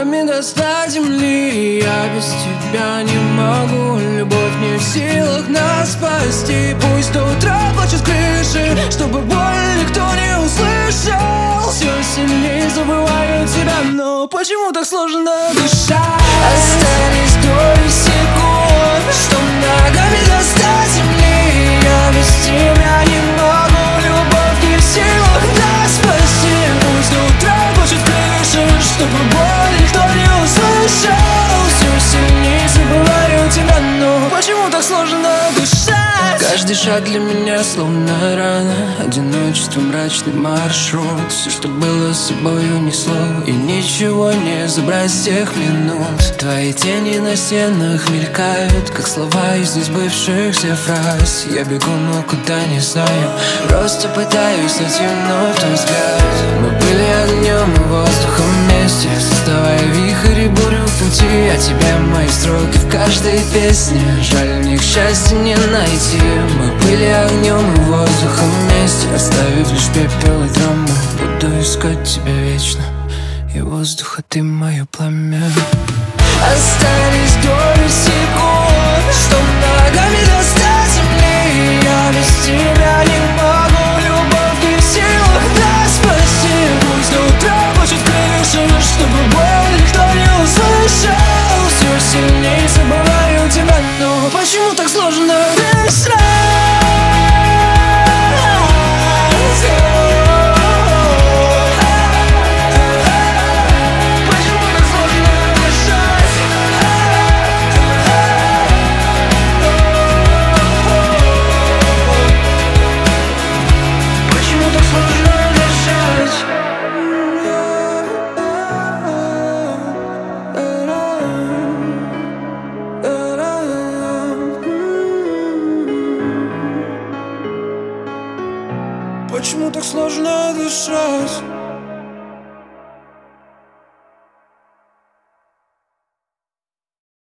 ногами достать земли. Я без тебя не могу, любовь не в силах нас спасти. Пусть до утра плачут крыши, чтобы боль никто не услышал. Все сильнее забываю тебя, но почему так сложно дышать? Остались доли секунд, что ногами достать земли. Я без тебя не могу, любовь не в силах нас спасти. Пусть до утра плачут крыши, чтобы боль никто не услышал. Все сильнее забываю тебя, но почему так сложно дышать? Каждый шаг для меня словно рана, одиночество, мрачный маршрут. Все, что было с собой, унесло, и ничего не забрать с тех минут. Твои тени на стенах мелькают, как слова из несбывшихся фраз. Я бегу, но куда не знаю, просто пытаюсь найти вновь твой взгляд. Мы были огнем и воздухом вместе, создавая вихрь и бурю в пути. А тебе мои строки в каждой песне, жаль, в них счастья не найти. Мы были огнем и воздухом вместе, оставив лишь пепел и драму. Буду искать тебя вечно, и воздуха ты мое пламя. Остались доли секунд, что ногами достать земли. Я без тебя не могу, любовь не в силах нас спасти. Пусть до утра плачут крыши, чтобы боль никто не услышал. Все сильнее забываю тебя, но почему так сложно дышать? Почему так сложно дышать?